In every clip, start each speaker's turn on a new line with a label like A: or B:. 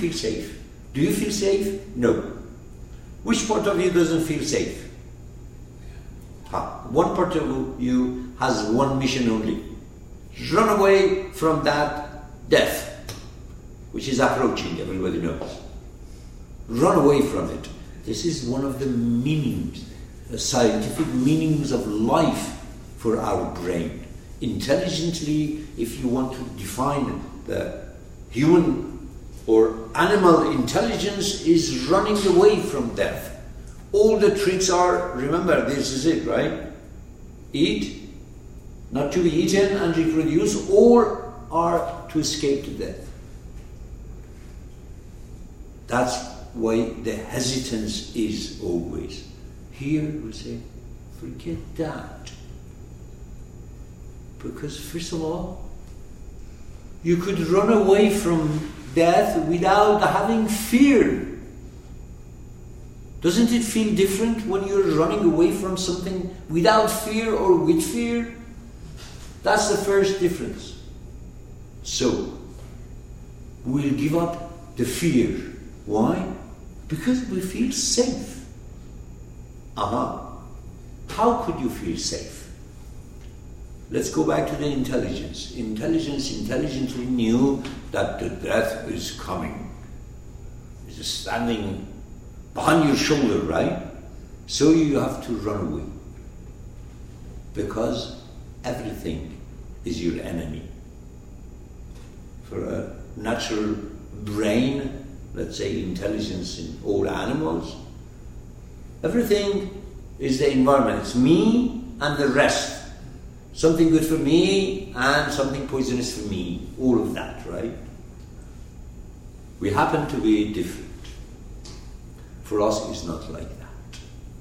A: feel safe. Do you feel safe? No. Which part of you doesn't feel safe? One part of you has one mission only. Run away from that death, which is approaching, everybody knows. Run away from it. This is one of the meanings, scientific meanings of life for our brain. Intelligently, if you want to define the human or animal intelligence, is running away from death. All the tricks are, remember, this is it, right? Eat, not to be eaten, and reproduce, or are to escape to death. That's why the hesitance is always. Here we say, forget that. Because first of all, you could run away from death without having fear. Doesn't it feel different when you're running away from something without fear or with fear? That's the first difference. So, we'll give up the fear. Why? Because we feel safe. How could you feel safe? Let's go back to the intelligence. Intelligence intelligently knew that the death is coming. It's just standing behind your shoulder, right? So you have to run away. Because everything is your enemy. For a natural brain, let's say intelligence in all animals, everything is the environment. It's me and the rest. Something good for me and something poisonous for me. All of that, right? We happen to be different. For us, it's not like that.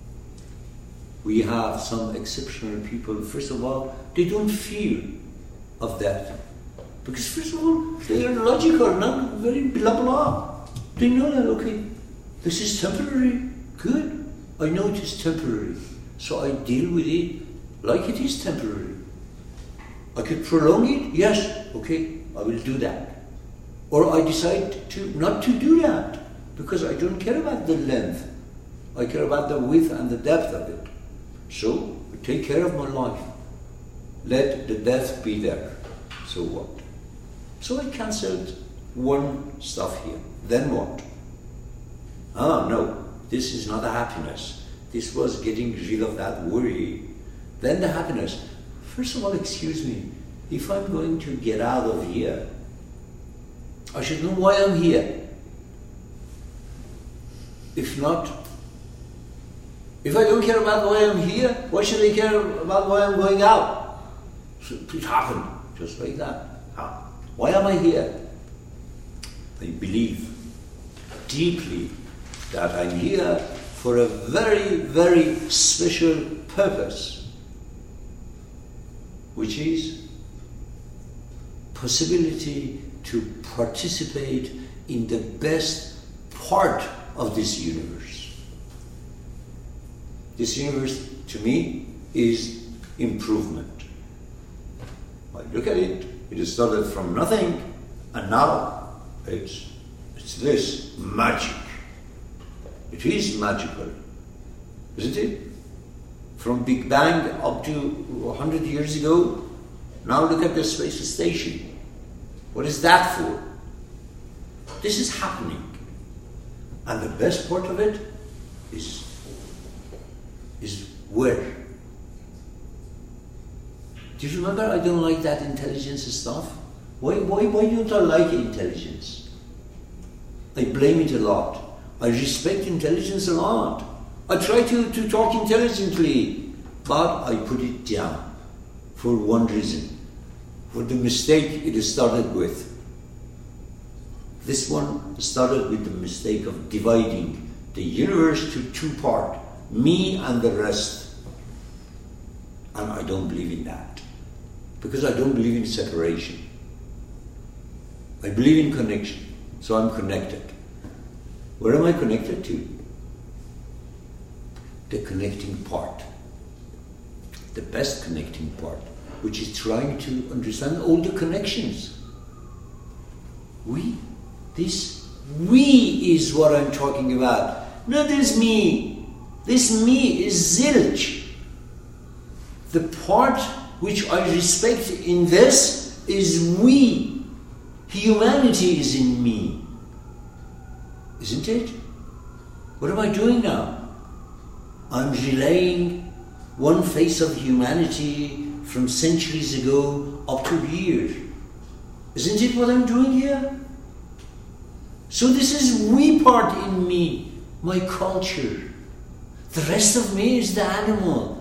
A: We have some exceptional people. First of all, they don't fear of death. Because first of all, they are logical, not very blah blah. They know that, okay, this is temporary. Good. I know it is temporary. So I deal with it like it is temporary. I could prolong it. Yes. Okay, I will do that. Or I decide to not to do that. Because I don't care about the length. I care about the width and the depth of it. So, I take care of my life. Let the death be there. So what? So I cancelled one stuff here. Then what? No, this is not a happiness. This was getting rid of that worry. Then the happiness. First of all, excuse me, if I'm going to get out of here, I should know why I'm here. If not, if I don't care about why I'm here, why should I care about why I'm going out? So it happened just like that. Why am I here? I believe deeply that I'm here for a very, very special purpose, which is possibility to participate in the best part of this universe. This universe, to me, is improvement. I look at it, it started from nothing, and now it's this magic. It is magical, isn't it? From Big Bang up to 100 years ago, now look at the space station. What is that for? This is happening. And the best part of it is where? Do you remember I don't like that intelligence stuff? Why don't I like intelligence? I blame it a lot. I respect intelligence a lot. I try to talk intelligently, but I put it down for one reason. For the mistake it started with. This one started with the mistake of dividing the universe to two parts, me and the rest. And I don't believe in that. Because I don't believe in separation. I believe in connection. So I'm connected. Where am I connected to? The connecting part. The best connecting part, which is trying to understand all the connections. This We is what I'm talking about. Not this me. This me is zilch. The part which I respect in this is we. Humanity is in me. Isn't it? What am I doing now? I'm relaying one face of humanity from centuries ago up to here. Isn't it what I'm doing here? So this is we part in me, my culture. The rest of me is the animal.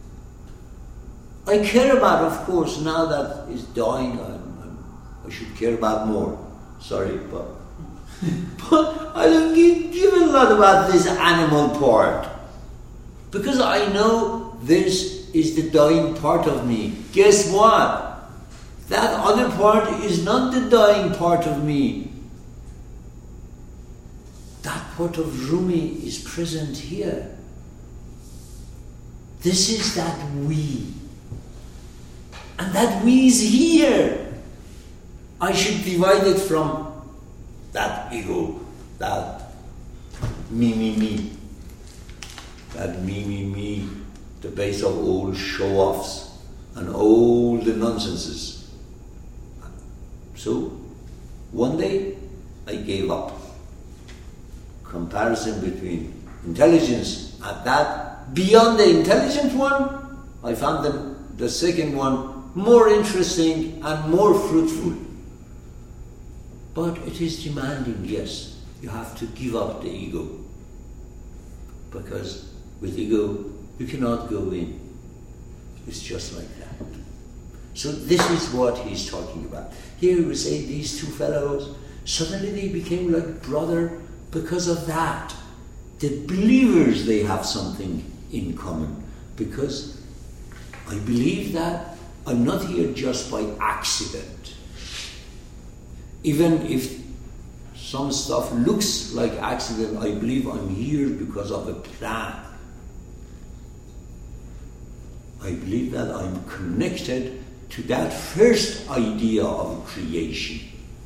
A: I care about, of course, now that it's dying, I should care about more. Sorry, but I don't give a lot about this animal part. Because I know this is the dying part of me. Guess what? That other part is not the dying part of me. That part of Rumi is present here. This is that we. And that we is here. I should divide it from that ego, that me. That me, the base of all show-offs and all the nonsenses. So, one day, I gave up. Comparison between intelligence and that, beyond the intelligent one, I found the second one more interesting and more fruitful. But it is demanding, yes. You have to give up the ego. Because with ego, you cannot go in. It's just like that. So this is what he's talking about. Here we say these two fellows, suddenly they became like brother because of that. The believers, they have something in common. Because I believe that I'm not here just by accident. Even if some stuff looks like accident, I believe I'm here because of a plan. I believe that I'm connected to that first idea of creation.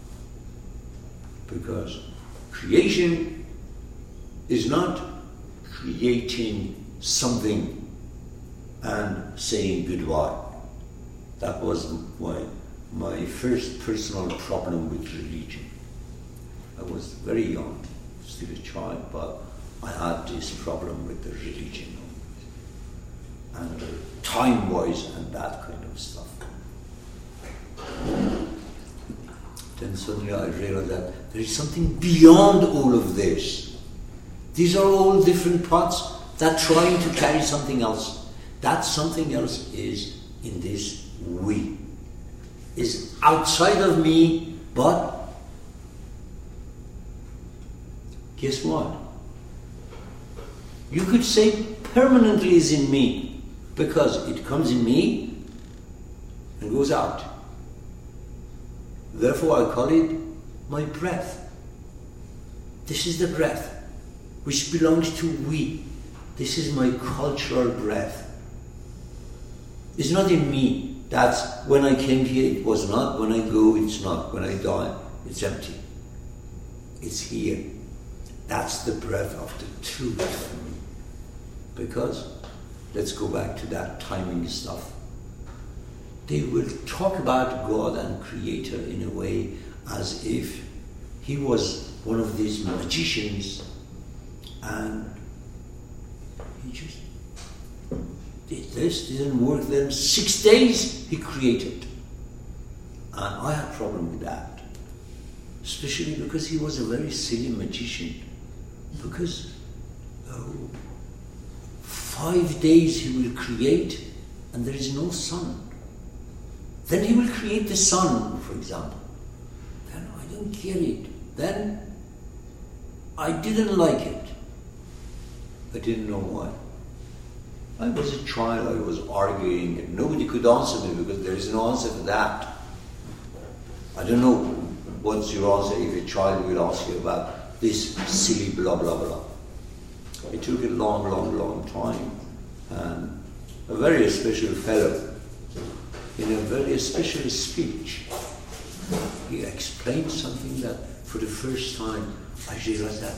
A: Because creation is not creating something and saying goodbye. That was my first personal problem with religion. I was very young, still a child, but I had this problem with the religion and time-wise and that kind of stuff. Then suddenly I realized that there is something beyond all of this. These are all different parts that trying to carry something else. That something else is in this we. Is outside of me, but guess what? You could say permanently is in me, because it comes in me and goes out. Therefore I call it my breath. This is the breath which belongs to we. This is my cultural breath. It's not in me. That's when I came here it was not, when I go it's not, when I die it's empty. It's here. That's the breath of the truth. Because, let's go back to that timing stuff. They will talk about God and Creator in a way as if he was one of these magicians and he just did this, didn't work, then 6 days he created. And I had a problem with that. Especially because he was a very silly magician. Because 5 days he will create and there is no sun. Then he will create the sun, for example. Then I don't get it. Then I didn't like it. I didn't know why. I was a child, I was arguing, and nobody could answer me because there is no answer to that. I don't know what's your answer if a child will ask you about this silly blah blah blah. It took a long time. And a very special fellow, in a very special speech, he explained something that for the first time, I realized that,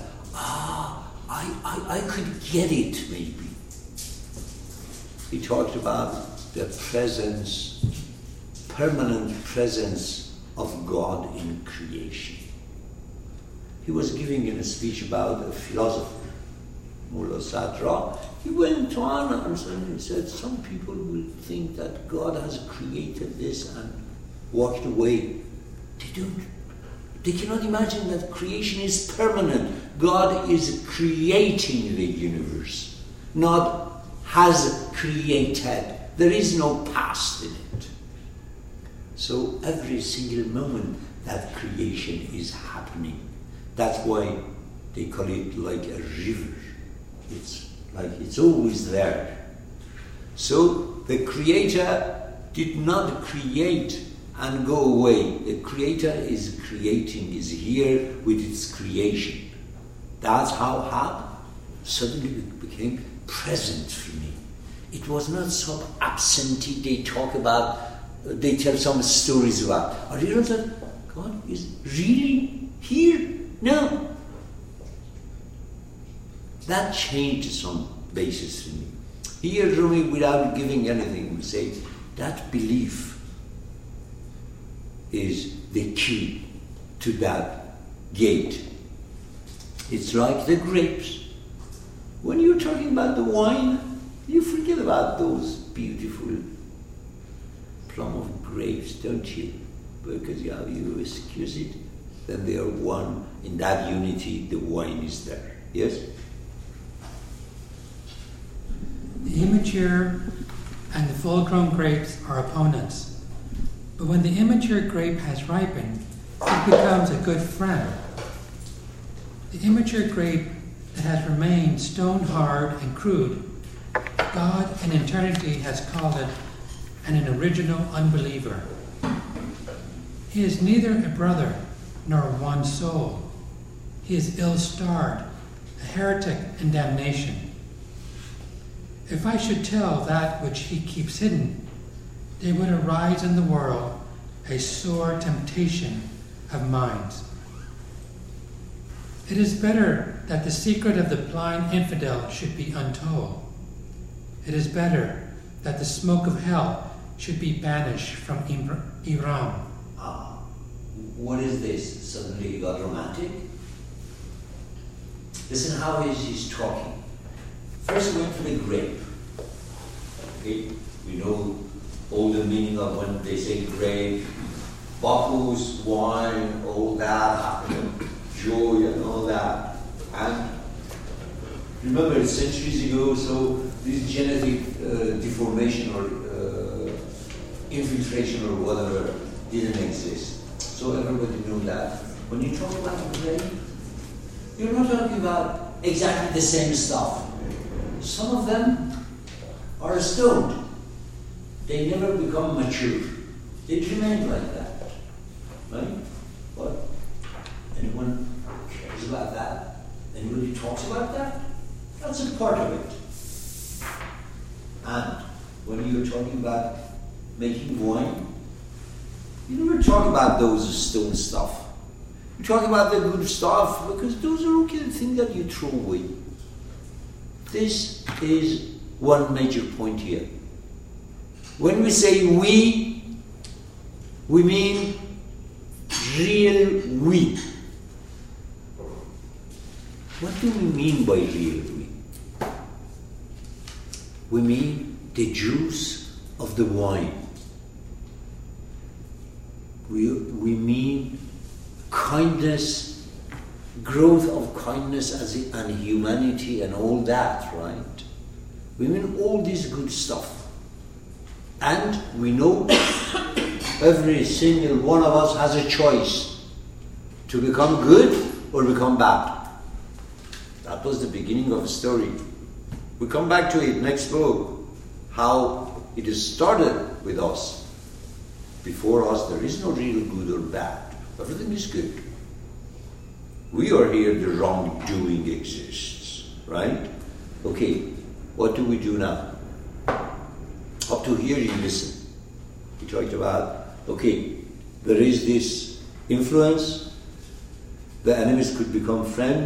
A: I could get it, maybe. He talked about the presence, permanent presence of God in creation. He was giving in a speech about a philosopher, Mullah Sadra. He went on and said, some people will think that God has created this and walked away. They don't. They cannot imagine that creation is permanent. God is creating the universe, not has created. There is no past in it. So every single moment that creation is happening. That's why they call it like a river. It's like it's always there. So the Creator did not create and go away. The Creator is creating, is here with its creation. That's how suddenly it became present for me. It was not some absentee they tell some stories about. I realized that God is really here now. That changed some basis for me. Here, Rumi, without giving anything, would say that belief is the key to that gate. It's like the grapes. When you're talking about the wine, you forget about those beautiful plum of grapes, don't you? Because you excuse it, then they are one. In that unity, the wine is there. Yes?
B: The immature and the full-grown grapes are opponents. But when the immature grape has ripened, it becomes a good friend. The immature grape that has remained stone-hard and crude, God in eternity has called it an original unbeliever. He is neither a brother nor one soul. He is ill-starred, a heretic in damnation. If I should tell that which he keeps hidden, there would arise in the world a sore temptation of minds. It is better that the secret of the blind infidel should be untold. It is better that the smoke of hell should be banished from Iran.
A: What is this? Suddenly he got romantic? Listen how he's talking. First we went for the grape. Okay? We know all the meaning of when they say grape, Bacchus, wine, all that, joy and all that. And remember, centuries ago, so this genetic deformation or infiltration or whatever didn't exist. So everybody knew that. When you talk about grape, you're not talking about exactly the same stuff. Some of them are stoned. They never become mature. They remain like that. Right? But anyone cares about that? Anybody talks about that? That's a part of it. And when you're talking about making wine, you never talk about those stone stuff. You talk about the good stuff because those are okay, the things that you throw away. This is one major point here. When we say we mean real we. What do we mean by real we? We mean the juice of the wine. We mean kindness, growth of kindness and humanity and all that, right? We mean all this good stuff. And we know every single one of us has a choice to become good or become bad. That was the beginning of the story. We come back to it next book, how it started with us. Before us, there is no real good or bad. Everything is good. We are here, the wrongdoing exists, right? Okay, what do we do now? Up to here you listen. We talked about, okay, there is this influence, the enemies could become friends.